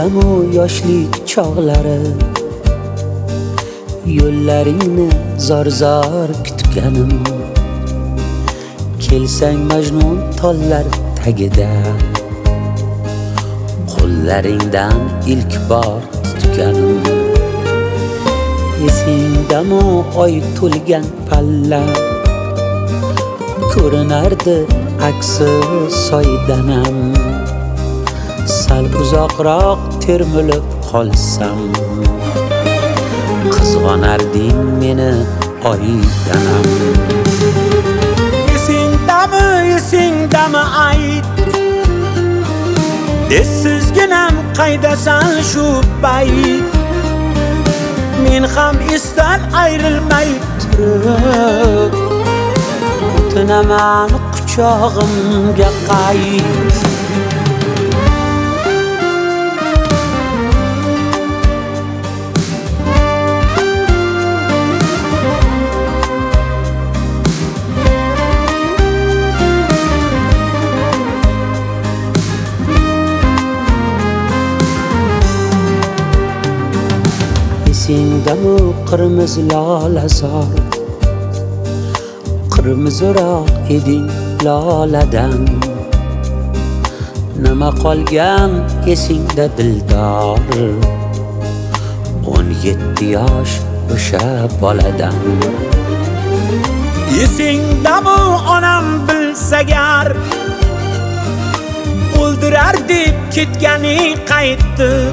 Esingdami yoshlik chog'lari, yo'llaringni zor kutganim. Kelsang Majnun tollar tagida, qo'llaringdan ilk bor tutganim. Esingdami oy to'lgan palla, ko'rinardi aksi soydanam. Sal uzoqroq termilib qolsam, qizg'onarding meni oydanam. Esingdami ayt, esizginam qaydasan shu payt. Men ham esdan ayrilmay turib, o'tinaman quchog'imga qayt. Esingdami qirmiz lolasor, qirmizroq eding loladan. Nima qolgan esingda dildor, 17 yosh o'sha boladan. Esingdami onam bilsa gar, o'ldirar deb ketganing qaytib.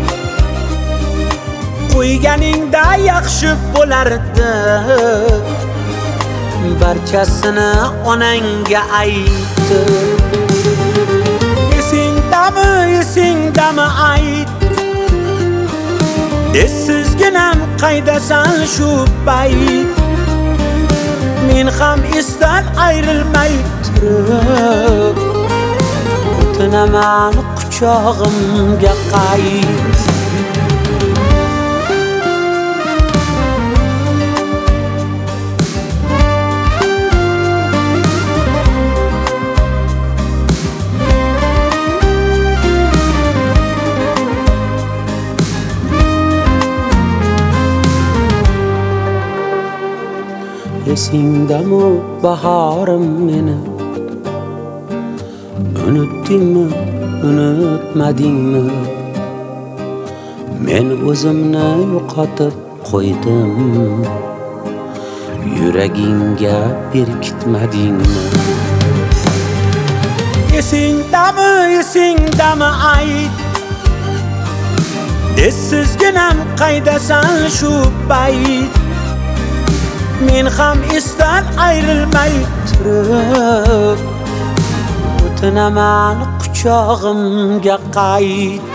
Qo'yganingda yaxshi bo'lardi, barchasini onangga aytib. Esingdami ayt, esizginam qaydasan shu payt. Men ham esdan ayrilmay turib, o'tinaman quchog'imga qayt. Esingdami bahorim meni, unutdingmi, unutmadingmi? Men o'zimni yo'qotib qo'ydim, yuragingga berkitmadingmi? Esingdami ayt, esizginam qaydasan shu payt. Men ham esdan ayrilmay turib, o'tinaman quchog'imga qayt.